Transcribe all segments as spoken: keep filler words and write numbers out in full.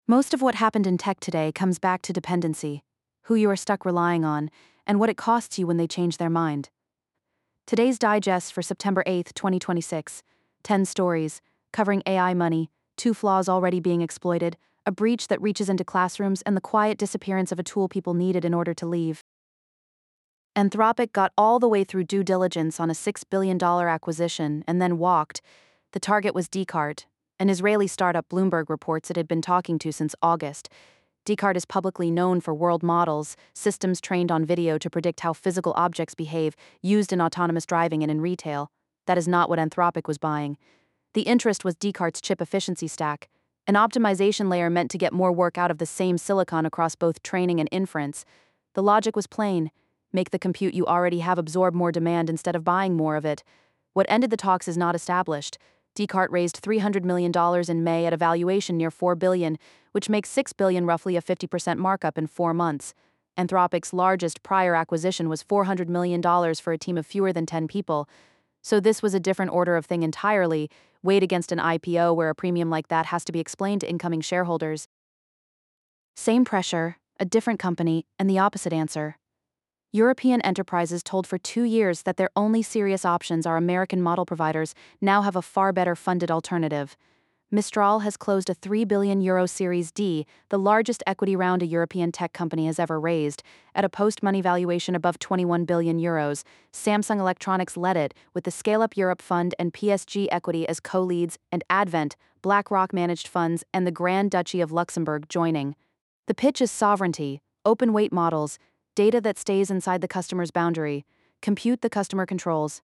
Most of what happened in tech today comes back to dependency, who you are stuck relying on, and what it costs you when they change their mind. Today's digest for September eighth, twenty twenty-six, ten stories, covering A I money, two flaws already being exploited, a breach that reaches into classrooms, and the quiet disappearance of a tool people needed in order to leave. Anthropic got all the way through due diligence on a six billion dollars acquisition and then walked. The target was Descartes, an Israeli startup Bloomberg reports it had been talking to since August. Descartes is publicly known for world models, systems trained on video to predict how physical objects behave, used in autonomous driving and in retail. That is not what Anthropic was buying. The interest was Descartes' chip efficiency stack, an optimization layer meant to get more work out of the same silicon across both training and inference. The logic was plain: make the compute you already have absorb more demand instead of buying more of it. What ended the talks is not established. Descartes raised three hundred million dollars in May at a valuation near four billion dollars, which makes six billion dollars roughly a fifty percent markup in four months. Anthropic's largest prior acquisition was four hundred million dollars for a team of fewer than ten people. So this was a different order of thing entirely, weighed against an I P O where a premium like that has to be explained to incoming shareholders. Same pressure, a different company, and the opposite answer. European enterprises told for two years that their only serious options are American model providers now have a far better funded alternative. Mistral has closed a three billion euro Series D, the largest equity round a European tech company has ever raised, at a post-money valuation above twenty-one billion euros. Samsung Electronics led it, with the Scale Up Europe Fund and P S G Equity as co-leads, and Advent, BlackRock managed funds, and the Grand Duchy of Luxembourg joining. The pitch is sovereignty, open weight models, data that stays inside the customer's boundary, compute the customer controls.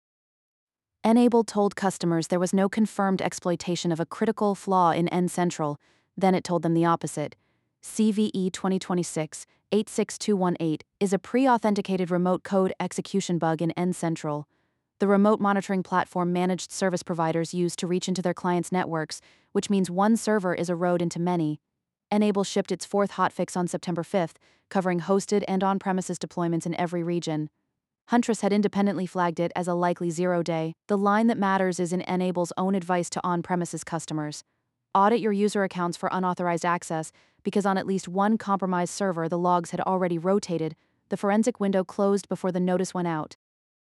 N-able told customers there was no confirmed exploitation of a critical flaw in N-Central, then it told them the opposite. C V E twenty twenty-six dash eight six two one eight is a pre-authenticated remote code execution bug in N-Central. The remote monitoring platform managed service providers use to reach into their clients' networks, which means one server is a road into many. N-able shipped its fourth hotfix on September fifth, covering hosted and on-premises deployments in every region. Huntress had independently flagged it as a likely zero-day. The line that matters is in N-able's own advice to on-premises customers. Audit your user accounts for unauthorized access, because on at least one compromised server the logs had already rotated. The forensic window closed before the notice went out.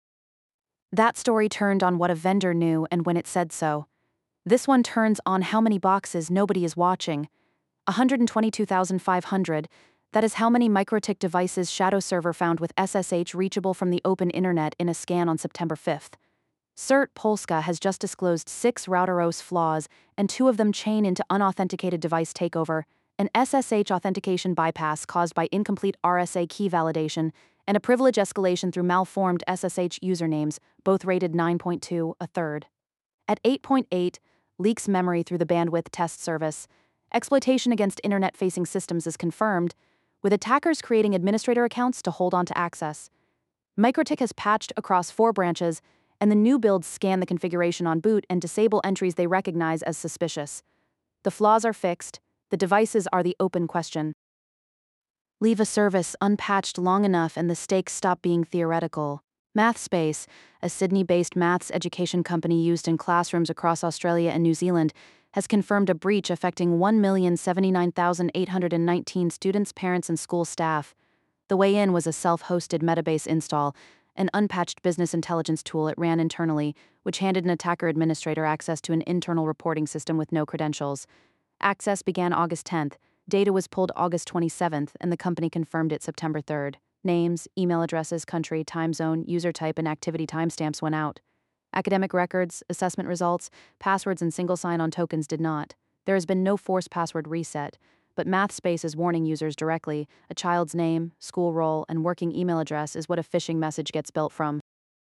That story turned on what a vendor knew and when it said so. This one turns on how many boxes nobody is watching. one hundred twenty-two thousand five hundred. That is how many MikroTik devices Shadow Server found with S S H reachable from the open internet in a scan on September fifth. CERT Polska has just disclosed six routerOS flaws, and two of them chain into unauthenticated device takeover, an S S H authentication bypass caused by incomplete R S A key validation, and a privilege escalation through malformed S S H usernames, both rated nine point two, a third. At eight point eight, leaks memory through the bandwidth test service. Exploitation against internet-facing systems is confirmed, with attackers creating administrator accounts to hold on to access. MikroTik has patched across four branches, and the new builds scan the configuration on boot and disable entries they recognize as suspicious. The flaws are fixed, the devices are the open question. Leave a service unpatched long enough and the stakes stop being theoretical. MathSpace, a Sydney-based maths education company used in classrooms across Australia and New Zealand, has confirmed a breach affecting one million seventy-nine thousand eight hundred nineteen students, parents, and school staff. The way in was a self-hosted Metabase install, an unpatched business intelligence tool it ran internally, which handed an attacker administrator access to an internal reporting system with no credentials. Access began August tenth, data was pulled August twenty-seventh, and the company confirmed it September third. Names, email addresses, country, time zone, user type, and activity timestamps went out. Academic records, assessment results, passwords, and single sign-on tokens did not. There has been no forced password reset, but MathSpace is warning users directly: a child's name, school role, and working email address is what a phishing message gets built from.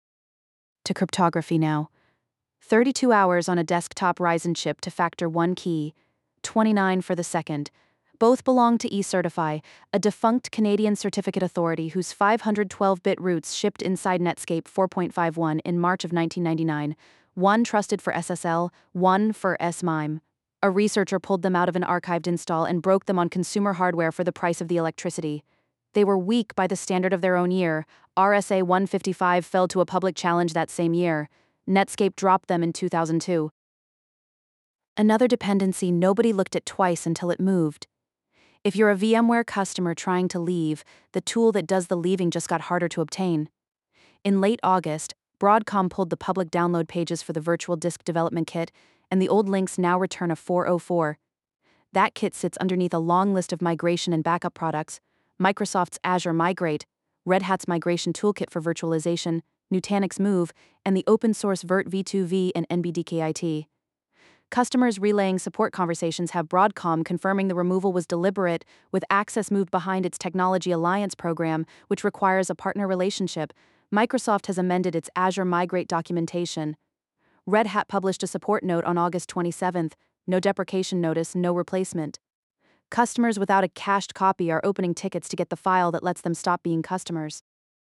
To cryptography now. thirty-two hours on a desktop Ryzen chip to factor one key, twenty-nine for the second. Both belong to eCertify, a defunct Canadian certificate authority whose five hundred twelve bit roots shipped inside Netscape four point five one in March of nineteen ninety-nine, one trusted for S S L, one for S MIME. A researcher pulled them out of an archived install and broke them on consumer hardware for the price of the electricity. They were weak by the standard of their own year. R S A one fifty-five fell to a public challenge that same year. Netscape dropped them in two thousand two. Another dependency nobody looked at twice until it moved. If you're a VMware customer trying to leave, the tool that does the leaving just got harder to obtain. In late August, Broadcom pulled the public download pages for the Virtual Disk Development Kit, and the old links now return a four oh four. That kit sits underneath a long list of migration and backup products: Microsoft's Azure Migrate, Red Hat's Migration Toolkit for Virtualization, Nutanix Move, and the open-source Virt v two v and N B D K I T. Customers relaying support conversations have Broadcom confirming the removal was deliberate, with Access moved behind its Technology Alliance program, which requires a partner relationship. Microsoft has amended its Azure Migrate documentation. Red Hat published a support note on August twenty-seventh, no deprecation notice, no replacement. Customers without a cached copy are opening tickets to get the file that lets them stop being customers.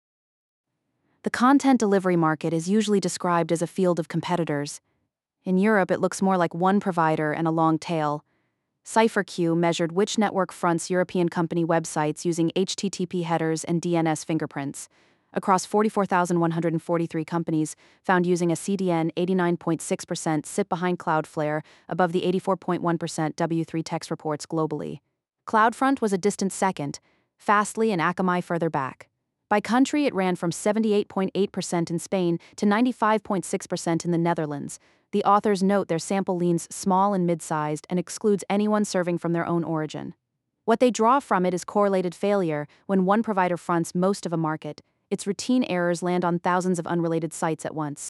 The content delivery market is usually described as a field of competitors. In Europe, it looks more like one provider and a long tail. CipherQ measured which network fronts European company websites using H T T P headers and D N S fingerprints. Across forty-four thousand one hundred forty-three companies found using a C D N, eighty-nine point six percent sit behind Cloudflare, above the eighty-four point one percent W three Techs reports globally. CloudFront was a distant second, Fastly and Akamai further back. By country, it ran from seventy-eight point eight percent in Spain to ninety-five point six percent in the Netherlands. The authors note their sample leans small and mid-sized and excludes anyone serving from their own origin. What they draw from it is correlated failure. When one provider fronts most of a market, its routine errors land on thousands of unrelated sites at once.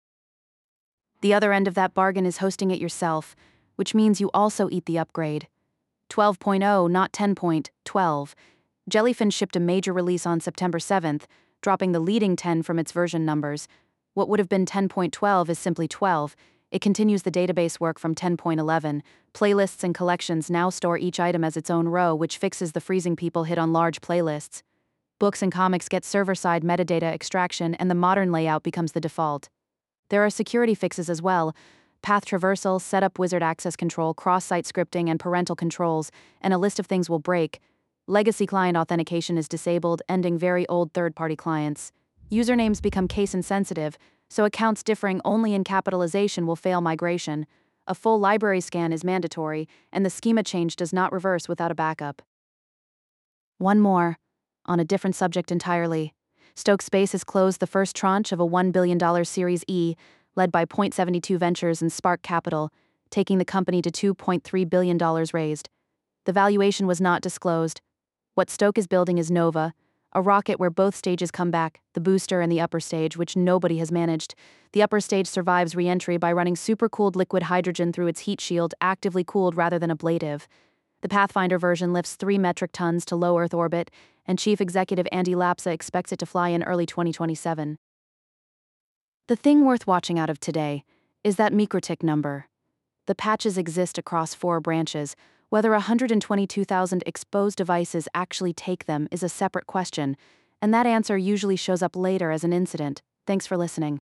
The other end of that bargain is hosting it yourself, which means you also eat the upgrade. twelve point oh, not ten point twelve. Jellyfin shipped a major release on September seventh, dropping the leading ten from its version numbers. What would have been ten point twelve is simply twelve. It continues the database work from ten point eleven. Playlists and collections now store each item as its own row, which fixes the freezing people hit on large playlists. Books and comics get server-side metadata extraction, and the modern layout becomes the default. There are security fixes as well: path traversal, setup wizard access control, cross-site scripting, and parental controls, and a list of things will break. Legacy client authentication is disabled, ending very old third-party clients. Usernames become case-insensitive, so accounts differing only in capitalization will fail migration. A full library scan is mandatory, and the schema change does not reverse without a backup. One more, on a different subject entirely. Stoke Space has closed the first tranche of a one billion dollars Series E, led by Point seven two Ventures and Spark Capital, taking the company to two point three billion dollars raised. The valuation was not disclosed. What Stoke is building is Nova, a rocket where both stages come back, the booster and the upper stage, which nobody has managed. The upper stage survives re-entry by running supercooled liquid hydrogen through its heat shield, actively cooled rather than ablative. The Pathfinder version lifts three metric tons to low Earth orbit, and Chief Executive Andy Lapsa expects it to fly in early twenty twenty-seven. The thing worth watching out of today is that MikroTik number. The patches exist across four branches. Whether one hundred twenty-two thousand exposed devices actually take them is a separate question, and that answer usually shows up later as an incident. Thanks for listening.